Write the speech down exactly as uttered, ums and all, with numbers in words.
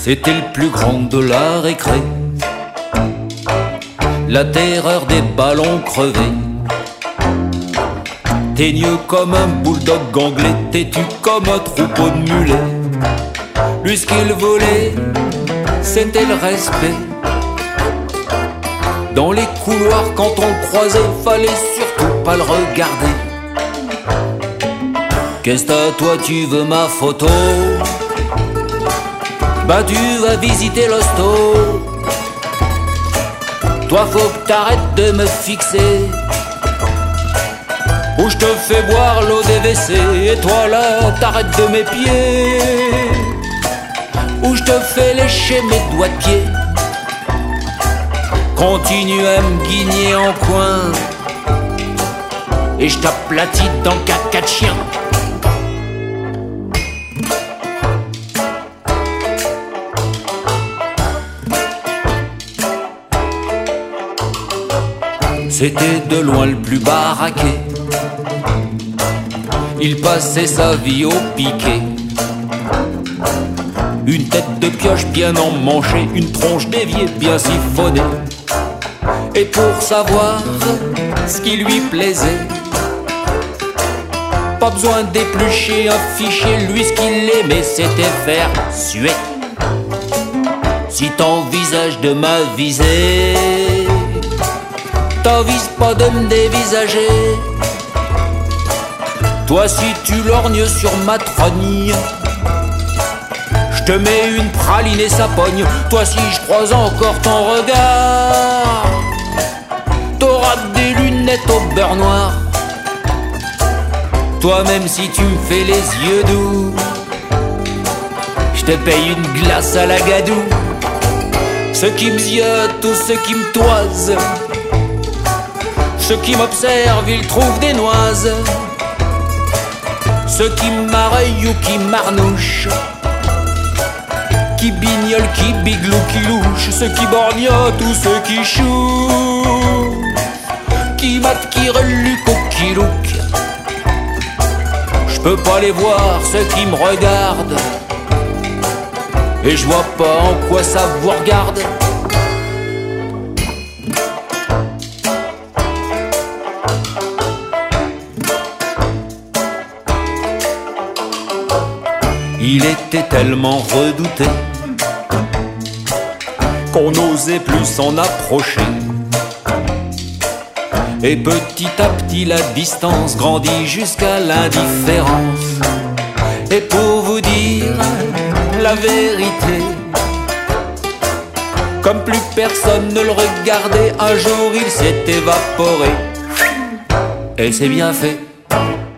C'était le plus grand de la récré, la terreur des ballons crevés. Teigneux comme un bulldog ganglé, têtu comme un troupeau de mulets. Lui ce qu'il voulait, c'était le respect. Dans les couloirs quand on le croisait, fallait surtout pas le regarder. Qu'est-ce que toi tu veux ma photo? Bah tu vas visiter l'hosto. Toi faut que t'arrêtes de me fixer, ou je te fais boire l'eau des W C. Et toi là t'arrêtes de m'épier, ou je te fais lécher mes doigts de pied. Continue à me guigner en coin, et je t'aplatis dans caca de chien. C'était de loin le plus baraqué, il passait sa vie au piquet. Une tête de pioche bien emmanchée, une tronche déviée bien siphonnée. Et pour savoir ce qui lui plaisait, pas besoin d'éplucher un fichier, lui ce qu'il aimait c'était faire suer. Si t'envisages de m'aviser, t'avises pas de me dévisager. Toi si tu lorgnes sur ma trogne, je te mets une praline et ça pogne. Toi si je croise encore ton regard, t'auras des lunettes au beurre noir. Toi même si tu me fais les yeux doux, je te paye une glace à la gadoue. Ceux qui me ziotent ou ceux qui me toisent, ceux qui m'observent, ils trouvent des noises. Ceux qui m'arrêtent ou qui m'arnouchent, qui bignolent, qui biglou, qui louchent. Ceux qui borgnotent ou ceux qui chouent, qui matent, qui reluquent ou qui louquent. Je peux pas les voir, ceux qui me regardent, et je vois pas en quoi ça vous regarde. Il était tellement redouté qu'on n'osait plus s'en approcher. Et petit à petit la distance grandit jusqu'à l'indifférence. Et pour vous dire la vérité, comme plus personne ne le regardait, un jour il s'est évaporé. Et c'est bien fait.